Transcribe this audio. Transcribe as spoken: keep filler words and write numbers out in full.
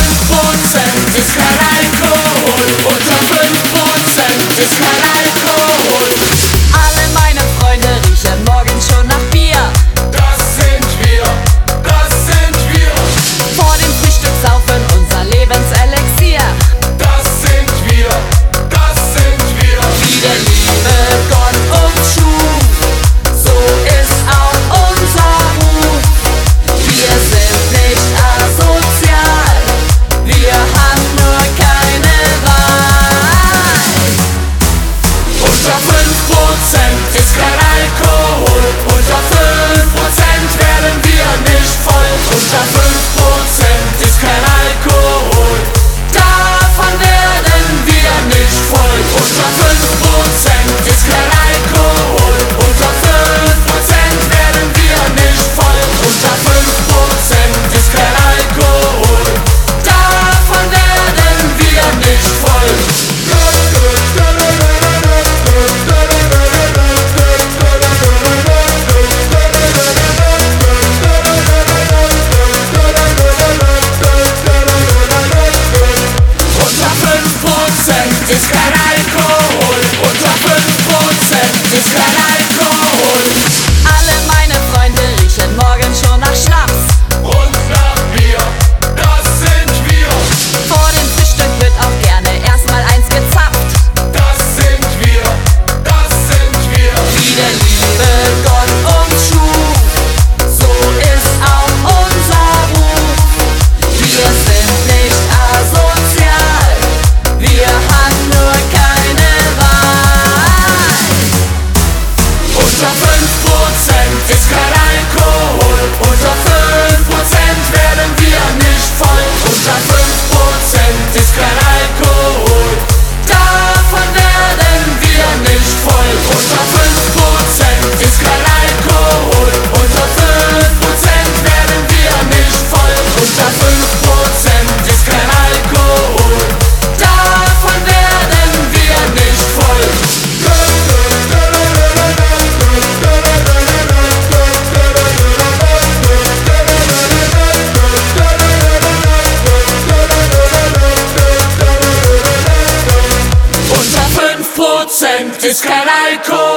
fünf Prozent ist kein Alkohol. Unter fünf Prozent ist kein Alkohol. Alle meine Freunde riechen morgens schon nach Bier. Das sind wir, das sind wir. Vor dem Frühstück saufen unser Lebenselixier. Das sind wir, das sind wir. Wie der liebe Gott uns schuf, so ist auch unser Ruf. Wir sind nicht asozial, wir haben nur keine Wahl. Unter fünf Prozent ist kein Alkohol. Unter fünf Prozent werden wir nicht voll. Unter fünf Prozent ist kein Alkohol. Davon werden wir nicht voll. Unter fünf Prozent ist kein Alkohol. Unter fünf Prozent werden wir nicht voll. Unter fünf Prozent ist kein Alkohol. Davon werden wir nicht voll. Unter fünf Prozent ist kein Alkohol. Unter fünf Prozent ist kein Alkohol. Alle meine Freunde riechen morgens schon nach Schnaps. Und nach Bier, das sind wir. Vor dem Frühstück wird auch gerne erstmal eins gezapft. Das sind wir, das sind wir. Wie der liebe Gott uns schuf, so ist auch unser Ruf. Wir sind nicht asozial, wir haben nur keine Wahl. Unter fünf Prozent ist kein Alkohol. Unter fünf Prozent werden wir nicht voll. Unter fünf Prozent ist kein Alkohol. Davon werden wir nicht voll. Unter fünf Prozent ist kein Alkohol. Unter fünf Prozent werden wir nicht voll. Unter fünf Prozent ist kein Alkohol. Davon werden wir nicht voll. Unter fünf Prozent ist kein Alkohol.